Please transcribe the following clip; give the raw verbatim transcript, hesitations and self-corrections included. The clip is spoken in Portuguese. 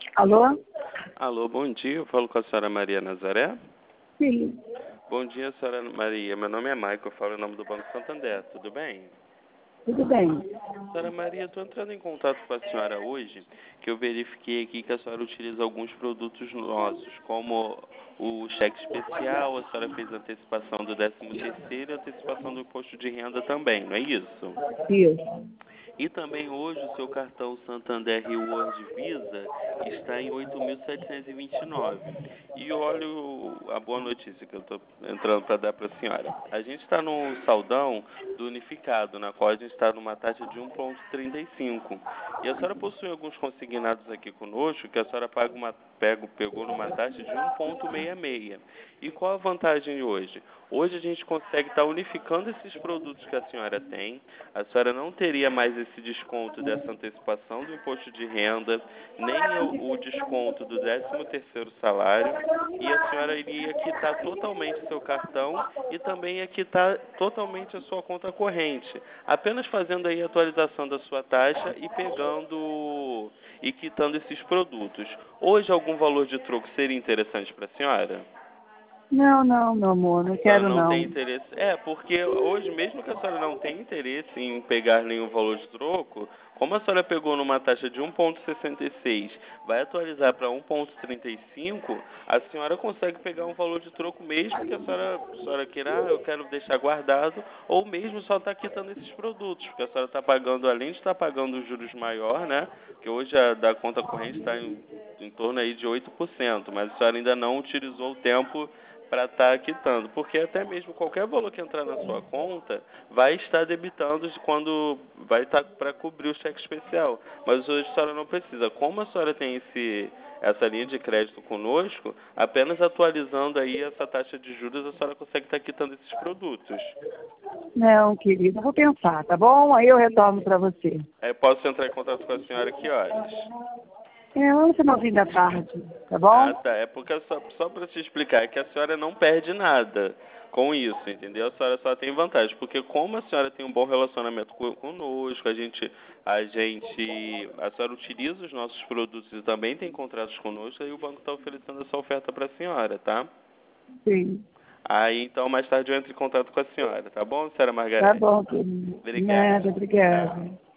Alô? Alô, bom dia. Eu falo com a senhora Maria Nazaré. Sim, Bom dia, senhora Maria. Meu nome é Maico, eu falo em nome do Banco Santander. Tudo bem? tudo bem. Senhora Maria, estou entrando em contato com a senhora hoje, que eu verifiquei aqui que a senhora utiliza alguns produtos nossos, como o cheque especial, a senhora fez antecipação do décimo terceiro e antecipação do imposto de renda também, não é isso? Isso. E também hoje o seu cartão Santander Reward Visa está em oito mil setecentos e vinte e nove. E olha o- a boa notícia que eu estou entrando para dar para a senhora. A gente está no saldão do unificado, na qual a gente está numa taxa de um vírgula trinta e cinco. E a senhora possui alguns consignados aqui conosco que a senhora paga uma, pega, pegou numa taxa de um vírgula sessenta e seis. E qual a vantagem hoje? Hoje a gente consegue estar unificando esses produtos que a senhora tem. A senhora não teria mais esse desconto dessa antecipação do imposto de renda, nem o, o desconto do décimo terceiro salário, e a senhora iria quitar totalmente seu cartão e também ia quitar totalmente a sua conta corrente, apenas fazendo aí a atualização da sua taxa e pegando e quitando esses produtos. Hoje algum valor de troco seria interessante para a senhora? Não, não, meu amor, não A senhora quero não tem não. interesse. É, porque hoje, mesmo que a senhora não tenha interesse em pegar nenhum valor de troco, como a senhora pegou numa taxa de um vírgula sessenta e seis, vai atualizar para um vírgula trinta e cinco, a senhora consegue pegar um valor de troco mesmo que a senhora, a senhora queira, ah, eu quero deixar guardado, ou mesmo só está quitando esses produtos, porque a senhora está pagando, além de estar pagando os juros maior, né? Que hoje a da conta corrente está em, em torno aí de oito por cento, mas a senhora ainda não utilizou o tempo para estar quitando, porque até mesmo qualquer valor que entrar na sua conta vai estar debitando de quando vai estar para cobrir o cheque especial. Mas hoje a senhora não precisa. Como a senhora tem esse, essa linha de crédito conosco, apenas atualizando aí essa taxa de juros, a senhora consegue estar quitando esses produtos. Não, querida, vou pensar, tá bom? Aí eu retorno para você. Aí posso entrar em contato com a senhora que horas? É, vamos no fim da tarde, tá Ah, bom? tá. É porque só, só para te explicar é que a senhora não perde nada com isso, entendeu? A senhora só tem vantagem, porque como a senhora tem um bom relacionamento co- conosco, a gente, a gente, a senhora utiliza os nossos produtos e também tem contratos conosco, aí o banco está oferecendo essa oferta para a senhora, tá? Sim. Aí então mais tarde eu entro em contato com a senhora, tá bom, senhora Tá Margarete? bom, querida. Obrigado. Nada, obrigada. Tchau.